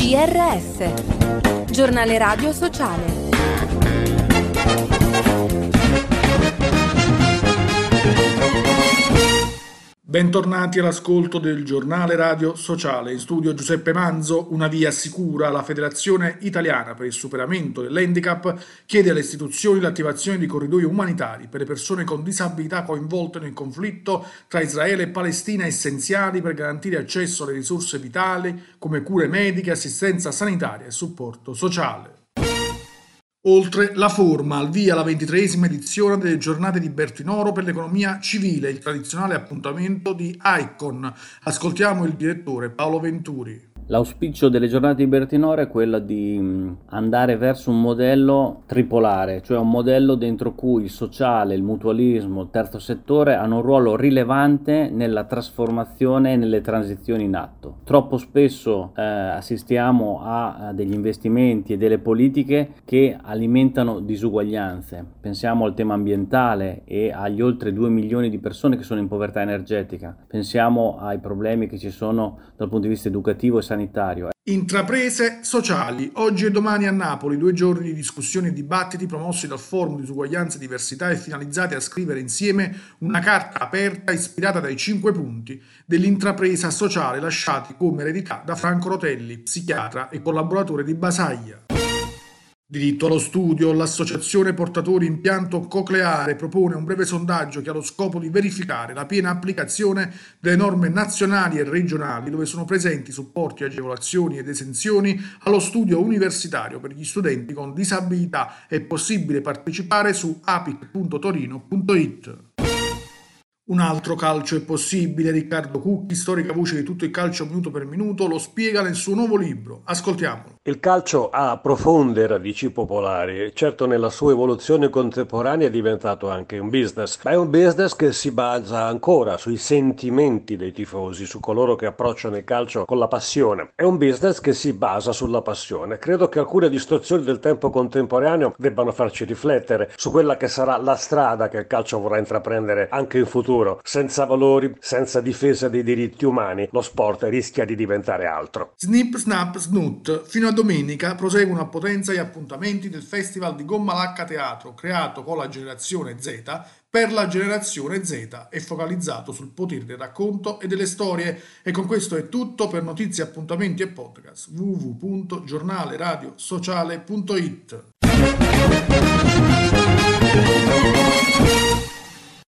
GRS, Giornale Radio Sociale. Bentornati all'ascolto del Giornale Radio Sociale. In studio Giuseppe Manzo. Una via sicura. La Federazione Italiana per il Superamento dell'Handicap chiede alle istituzioni l'attivazione di corridoi umanitari per le persone con disabilità coinvolte nel conflitto tra Israele e Palestina, essenziali per garantire accesso alle risorse vitali come cure mediche, assistenza sanitaria e supporto sociale. Oltre la forma, al via la 23esima edizione delle giornate di Bertinoro per l'economia civile, il tradizionale appuntamento di ICON. Ascoltiamo il direttore Paolo Venturi. L'auspicio delle giornate di Bertinoro è quello di andare verso un modello tripolare, cioè un modello dentro cui il sociale, il mutualismo, il terzo settore hanno un ruolo rilevante nella trasformazione e nelle transizioni in atto. Troppo spesso assistiamo a degli investimenti e delle politiche che alimentano disuguaglianze. Pensiamo al tema ambientale e agli oltre 2 milioni di persone che sono in povertà energetica. Pensiamo ai problemi che ci sono dal punto di vista educativo e sanitario. Intraprese sociali. Oggi e domani a Napoli 2 giorni di discussioni e dibattiti promossi dal Forum Disuguaglianza e Diversità e finalizzati a scrivere insieme una carta aperta ispirata dai 5 punti dell'intrapresa sociale lasciati come eredità da Franco Rotelli, psichiatra e collaboratore di Basaglia. Diritto allo studio. L'associazione Portatori Impianto Cocleare propone un breve sondaggio che ha lo scopo di verificare la piena applicazione delle norme nazionali e regionali dove sono presenti supporti, agevolazioni ed esenzioni allo studio universitario per gli studenti con disabilità. È possibile partecipare su apic.torino.it. Un altro calcio è possibile. Riccardo Cucchi, storica voce di tutto il calcio minuto per minuto, lo spiega nel suo nuovo libro. Ascoltiamolo. Il calcio ha profonde radici popolari. Certo, nella sua evoluzione contemporanea è diventato anche un business, ma è un business che si basa ancora sui sentimenti dei tifosi, su coloro che approcciano il calcio con la passione. È un business che si basa sulla passione. Credo che alcune distorsioni del tempo contemporaneo debbano farci riflettere su quella che sarà la strada che il calcio vorrà intraprendere anche in futuro. Senza valori, senza difesa dei diritti umani, lo sport rischia di diventare altro. Snip, snap, snut. Fino a domenica proseguono a potenza gli appuntamenti del Festival di Gomma Lacca Teatro, creato con la generazione Z per la generazione Z e focalizzato sul potere del racconto e delle storie. E con questo è tutto. Per notizie, appuntamenti e podcast www.giornaleradiosociale.it.